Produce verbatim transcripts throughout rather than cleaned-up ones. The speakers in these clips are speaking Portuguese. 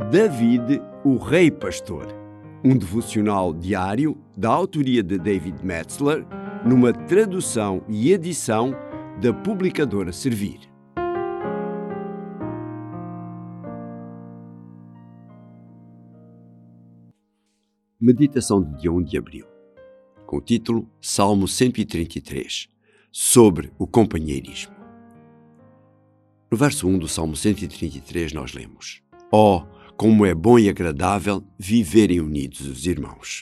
David, o Rei Pastor, um devocional diário da autoria de David Metzler, numa tradução e edição da publicadora Servir. Meditação de dia um de abril, com o título Salmo cento e trinta e três, sobre o companheirismo. No verso um do Salmo cento e trinta e três nós lemos: Ó, oh, como é bom e agradável viverem unidos os irmãos.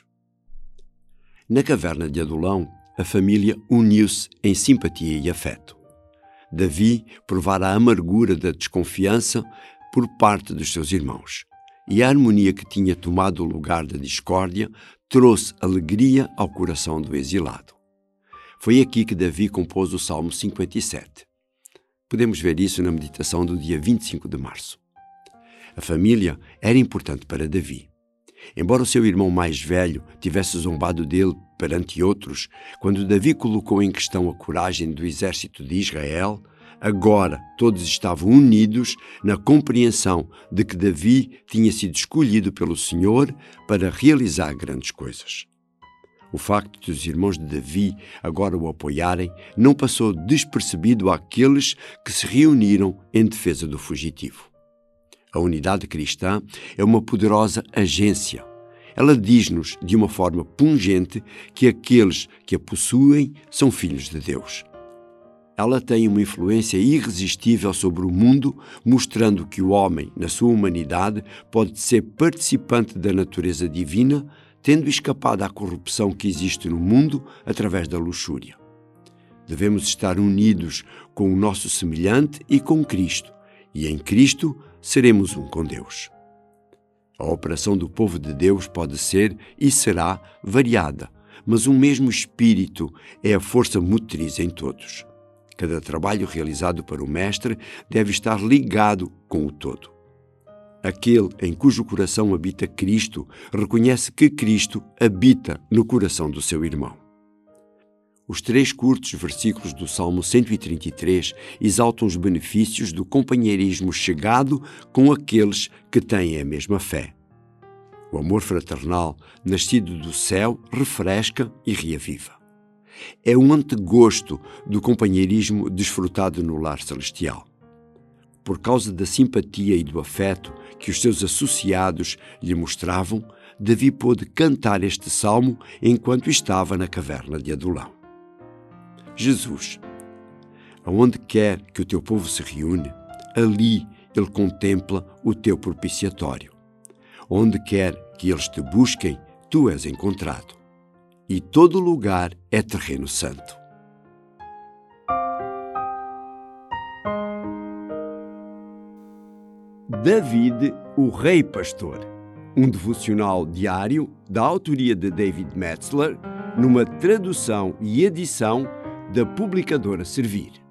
Na caverna de Adulão, a família uniu-se em simpatia e afeto. Davi provara a amargura da desconfiança por parte dos seus irmãos, e a harmonia que tinha tomado o lugar da discórdia trouxe alegria ao coração do exilado. Foi aqui que Davi compôs o Salmo cinquenta e sete. Podemos ver isso na meditação do dia vinte e cinco de março. A família era importante para Davi. Embora o seu irmão mais velho tivesse zombado dele perante outros, quando Davi colocou em questão a coragem do exército de Israel, agora todos estavam unidos na compreensão de que Davi tinha sido escolhido pelo Senhor para realizar grandes coisas. O facto de os irmãos de Davi agora o apoiarem não passou despercebido àqueles que se reuniram em defesa do fugitivo. A unidade cristã é uma poderosa agência. Ela diz-nos de uma forma pungente que aqueles que a possuem são filhos de Deus. Ela tem uma influência irresistível sobre o mundo, mostrando que o homem, na sua humanidade, pode ser participante da natureza divina, tendo escapado à corrupção que existe no mundo através da luxúria. Devemos estar unidos com o nosso semelhante e com Cristo, e em Cristo seremos um com Deus. A operação do povo de Deus pode ser e será variada, mas um mesmo Espírito é a força motriz em todos. Cada trabalho realizado para o Mestre deve estar ligado com o todo. Aquele em cujo coração habita Cristo reconhece que Cristo habita no coração do seu irmão. Os três curtos versículos do Salmo cento e trinta e três exaltam os benefícios do companheirismo chegado com aqueles que têm a mesma fé. O amor fraternal, nascido do céu, refresca e reaviva. É um antegosto do companheirismo desfrutado no lar celestial. Por causa da simpatia e do afeto que os seus associados lhe mostravam, Davi pôde cantar este salmo enquanto estava na caverna de Adulão. Jesus, aonde quer que o teu povo se reúne, ali ele contempla o teu propiciatório. Onde quer que eles te busquem, tu és encontrado. E todo lugar é terreno santo. David, o Rei Pastor, um devocional diário da autoria de David Metzler, numa tradução e edição da publicadora Servir.